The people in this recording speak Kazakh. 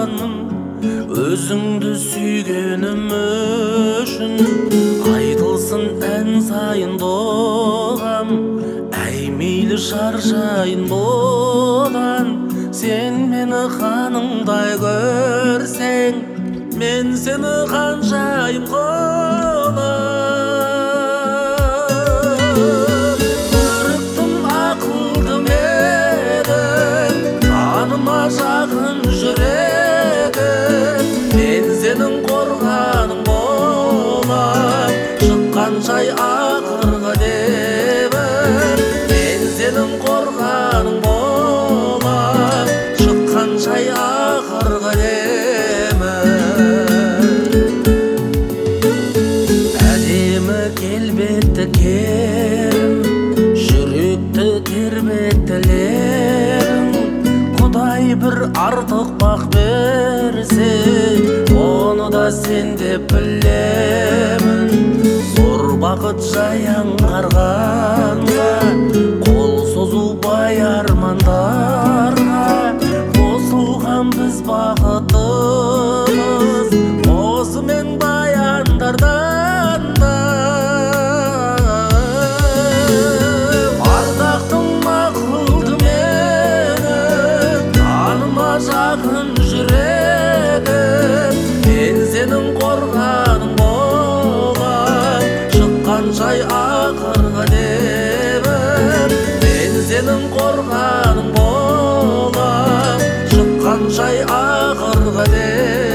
жаным, өзіңді сүйгенім үшін. Айтылсын ән сайын доғам, әй мейлі шаршайын бодан. Сен мені қаныңдай көрсең, мен сені қаншайым қолым. Көріктім ақылдым едің, жаныма жақын жүрегің. Мен сенің қорғаның болам, шыққан жай ақырғы лебің. Мен сенің қорғаның болам, шыққан жай ақырғы келбетті керім, жүректі тербеттілерің. Құдай бір артық бақ берсе, оны да сен деп білемін. Зор бақыт жаяңғарғанға, қол созу бай армандарға. Қосылған біз бақытымыз, осымен баяндардан. Мен сенің қорғаның болам, шыққан жай ақырғы лебің. Мен сенің қорғаның болам, шыққан жай ақырғы лебің.